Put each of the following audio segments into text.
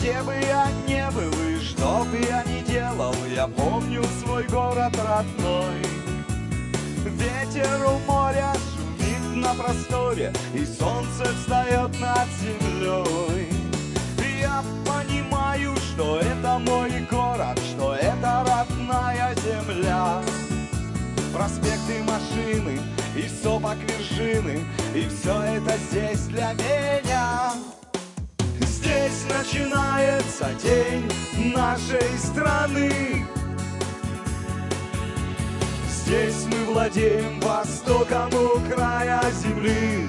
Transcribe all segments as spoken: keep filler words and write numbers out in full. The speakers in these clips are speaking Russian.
Где бы я не был и что бы я ни делал, я помню свой город родной. Ветер у моря шумит на просторе, и солнце встает над землей. И я понимаю, что это мой город, что это родная земля. Проспекты, машины и сопок вершины, и все это здесь для меня. Здесь начинается день нашей страны. Здесь мы владеем востоком у края земли.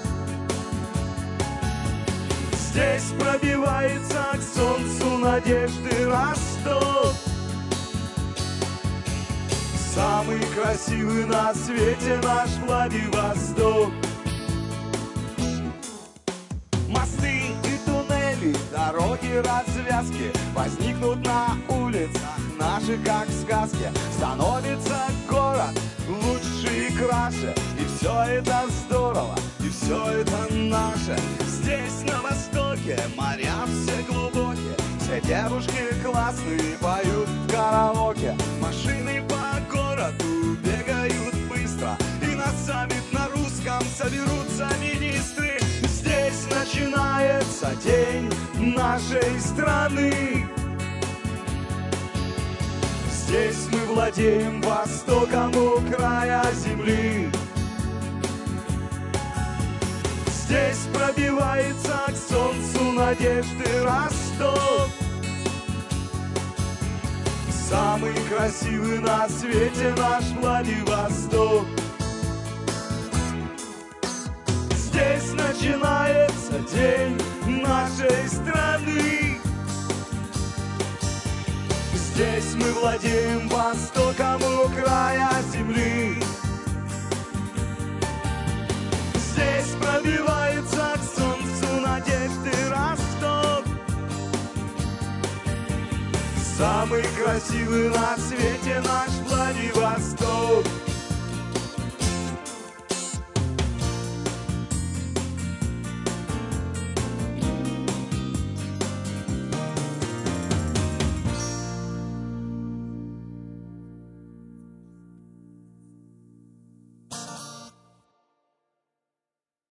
Здесь пробивается к солнцу надежды Ростов. Самый красивый на свете наш Владивосток. Мосты и туннели, дороги, развязки возникнут на улицах наших, как в сказке. Становится город лучше и краше, и все это здорово, и все это наше. Здесь на востоке моря все глубокие, все девушки классные поют в караоке. Машины по городу бегают быстро, и на саммит на русском соберутся министры. Здесь начинается день нашей страны. Здесь мы владеем востоком у края земли. Здесь пробивается к солнцу надежды Ростов. Самый красивый на свете наш Владивосток. Здесь начинается день нашей страны. Здесь мы владеем востоком у края земли. Здесь пробивается к солнцу надежды Ростов. Самый красивый на свете наш Владивосток.